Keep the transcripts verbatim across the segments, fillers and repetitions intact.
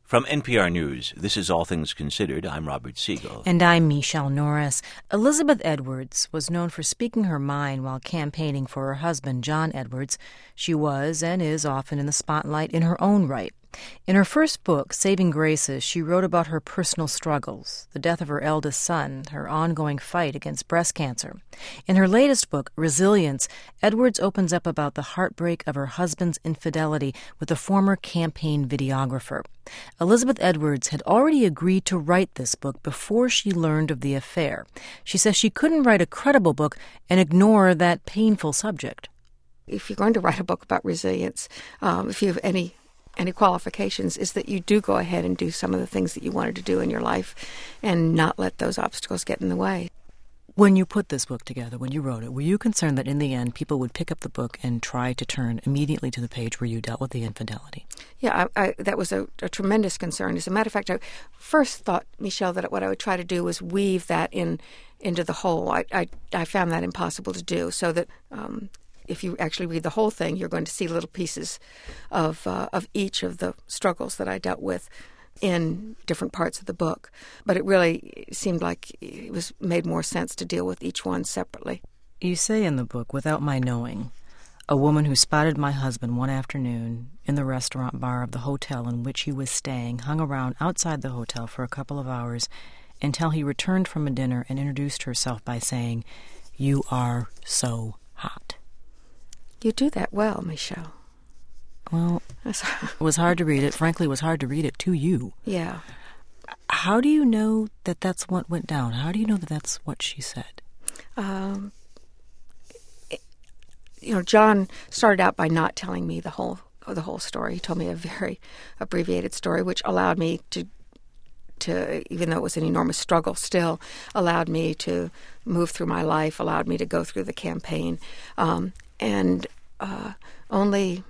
From N P R News, this is All Things Considered. I'm Robert Siegel. And I'm Michelle Norris. Elizabeth Edwards was known for speaking her mind while campaigning for her husband, John Edwards. She was and is often in the spotlight in her own right. In her first book, Saving Graces, she wrote about her personal struggles, the death of her eldest son, her ongoing fight against breast cancer. In her latest book, Resilience, Edwards opens up about the heartbreak of her husband's infidelity with a former campaign videographer. Elizabeth Edwards had already agreed to write this book before she learned of the affair. She says she couldn't write a credible book and ignore that painful subject. If you're going to write a book about resilience, um, if you have any any qualifications, is that you do go ahead and do some of the things that you wanted to do in your life and not let those obstacles get in the way. When you put this book together, when you wrote it, were you concerned that in the end people would pick up the book and try to turn immediately to the page where you dealt with the infidelity? Yeah, I, I, that was a, a tremendous concern. As a matter of fact, I first thought, Michelle, that what I would try to do was weave that in into the whole. I, I, I found that impossible to do, so that um, if you actually read the whole thing, you're going to see little pieces of uh, of each of the struggles that I dealt with in different parts of the book. But it really seemed like it was made more sense to deal with each one separately. You say in the book, without my knowing, a woman who spotted my husband one afternoon in the restaurant bar of the hotel in which he was staying hung around outside the hotel for a couple of hours until he returned from a dinner and introduced herself by saying, "You are so hot." You do that well, Michelle. Well, it was hard to read it. Frankly, it was hard to read it to you. Yeah. How do you know that that's what went down? How do you know that that's what she said? Um, it, you know, John started out by not telling me the whole the whole story. He told me a very abbreviated story, which allowed me to, to even though it was an enormous struggle, still allowed me to move through my life, allowed me to go through the campaign. Um, and uh, only...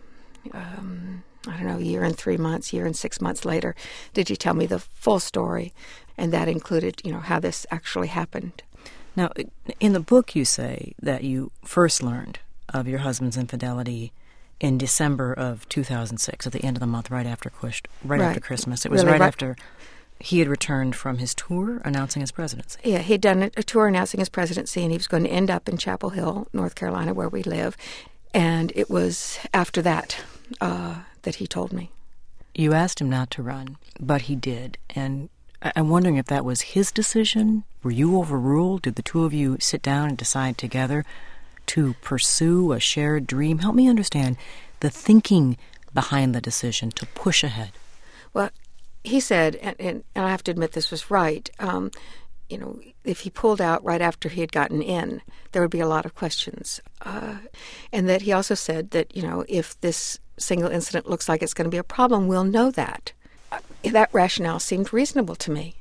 Um, I don't know, a year and three months, year and six months later, did you tell me the full story, and that included, you know, how this actually happened. Now, in the book you say that you first learned of your husband's infidelity in December of two thousand six, at the end of the month, right after right, right. after Christmas. It was really, right, right after he had returned from his tour announcing his presidency. Yeah, he'd done a tour announcing his presidency, and he was going to end up in Chapel Hill, North Carolina, where we live. And it was after that uh, that he told me. You asked him not to run, but he did. And I'm wondering if that was his decision. Were you overruled? Did the two of you sit down and decide together to pursue a shared dream? Help me understand the thinking behind the decision to push ahead. Well, he said, and, and I have to admit this was right, um, you know, if he pulled out right after he had gotten in, there would be a lot of questions. Uh, and that he also said that, you know, if this single incident looks like it's going to be a problem, we'll know that. Uh, that rationale seemed reasonable to me.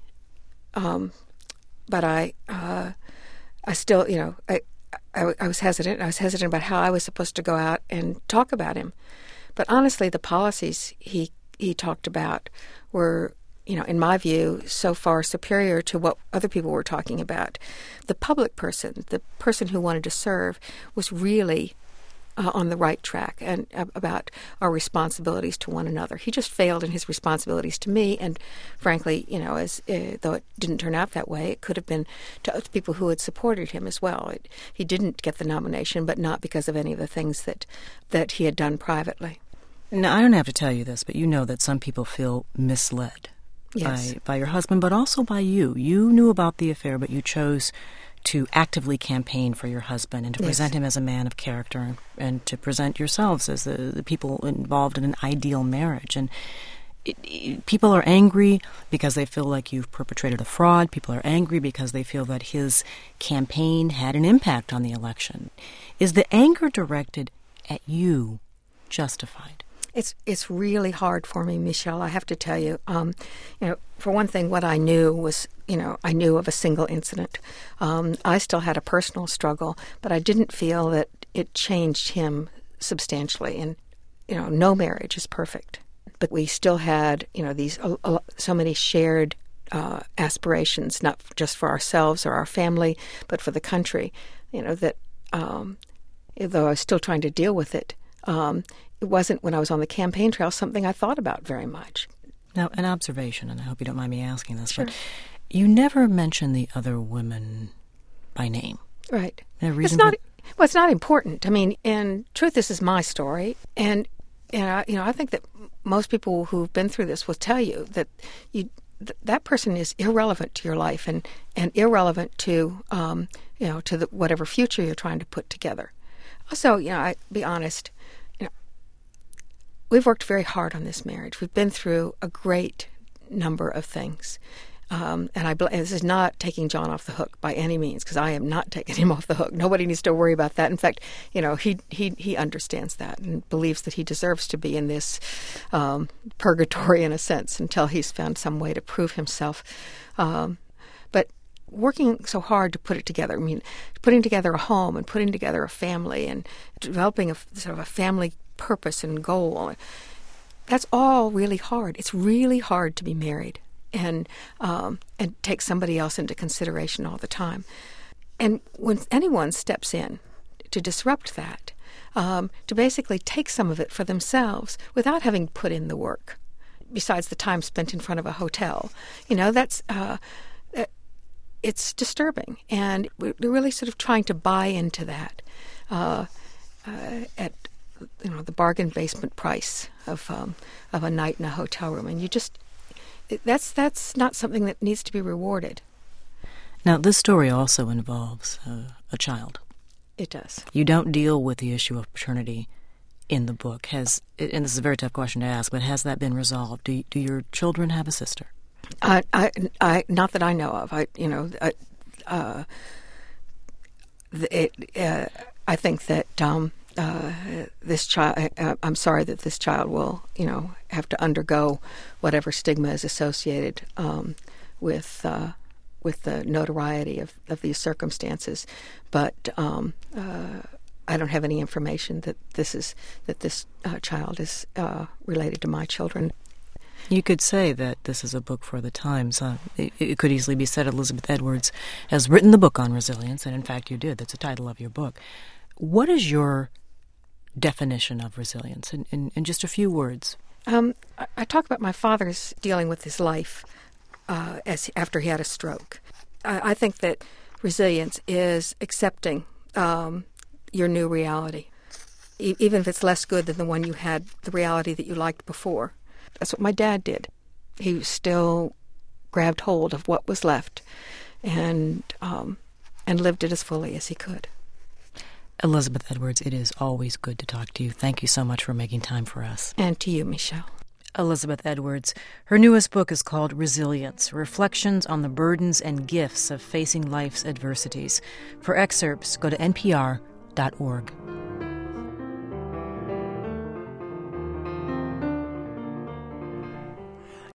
Um, but I uh, I still, you know, I, I, I was hesitant. I was hesitant about how I was supposed to go out and talk about him. But honestly, the policies he, he talked about were, you know, in my view, so far superior to what other people were talking about. The public person, the person who wanted to serve, was really uh, on the right track and uh, about our responsibilities to one another. He just failed in his responsibilities to me, and frankly, you know, as uh, though it didn't turn out that way, it could have been to other people who had supported him as well. It, he didn't get the nomination, but not because of any of the things that that he had done privately. Now, I don't have to tell you this, but you know that some people feel misled. Yes. By, by your husband, but also by you. You knew about the affair, but you chose to actively campaign for your husband and to yes. present him as a man of character and, and to present yourselves as the, the people involved in an ideal marriage. And it, it, people are angry because they feel like you've perpetrated a fraud. People are angry because they feel that his campaign had an impact on the election. Is the anger directed at you justified? It's it's really hard for me, Michelle, I have to tell you. Um, you know, for one thing, what I knew was, you know, I knew of a single incident. Um, I still had a personal struggle, but I didn't feel that it changed him substantially. And, you know, no marriage is perfect. But we still had, you know, these uh, uh, so many shared uh, aspirations, not just for ourselves or our family, but for the country, you know, that um, though I was still trying to deal with it, um, it wasn't, when I was on the campaign trail, something I thought about very much. Now, an observation, and I hope you don't mind me asking this, Sure. but you never mention the other women by name. Right. No It's reason not. for- Well, it's not important. I mean, in truth, this is my story, and and I, you know, I think that most people who've been through this will tell you that you th- that person is irrelevant to your life and and irrelevant to um, you know to the, whatever future you're trying to put together. Also, you know, I be honest, you know, we've worked very hard on this marriage. We've been through a great number of things. Um, and I, bl- this is not taking John off the hook by any means, because I am not taking him off the hook. Nobody needs to worry about that. In fact, you know, he he he understands that and believes that he deserves to be in this um, purgatory, in a sense, until he's found some way to prove himself. Um, but working so hard to put it together, I mean, putting together a home and putting together a family and developing a sort of a family purpose and goal, that's all really hard. It's really hard to be married and um, and take somebody else into consideration all the time. And when anyone steps in to disrupt that, um, to basically take some of it for themselves without having put in the work, besides the time spent in front of a hotel, you know, that's uh, it's disturbing. And we're really sort of trying to buy into that uh, uh, at you know the bargain basement price of um, of a night in a hotel room, and you just. That's that's not something that needs to be rewarded. Now, this story also involves uh, a child. It does. You don't deal with the issue of paternity in the book. Has and this is a very tough question to ask, but has that been resolved? Do do your children have a sister? I, I, I not that I know of. I, you know, I, uh, it. Uh, I think that. Um, Uh, this child, uh, I'm sorry that this child will, you know, have to undergo whatever stigma is associated um, with uh, with the notoriety of, of these circumstances. But um, uh, I don't have any information that this is that this uh, child is uh, related to my children. You could say that this is a book for the times. Uh, it, it could easily be said Elizabeth Edwards has written the book on resilience, and in fact you did. That's the title of your book. What is your definition of resilience in, in, in just a few words? Um, I, I talk about my father's dealing with his life uh, as after he had a stroke. I, I think that resilience is accepting um, your new reality, e- even if it's less good than the one you had, the reality that you liked before. That's what my dad did. He still grabbed hold of what was left and um, and lived it as fully as he could. Elizabeth Edwards, it is always good to talk to you. Thank you so much for making time for us. And to you, Michelle. Elizabeth Edwards. Her newest book is called Resilience, Reflections on the Burdens and Gifts of Facing Life's Adversities. For excerpts, go to N P R dot org.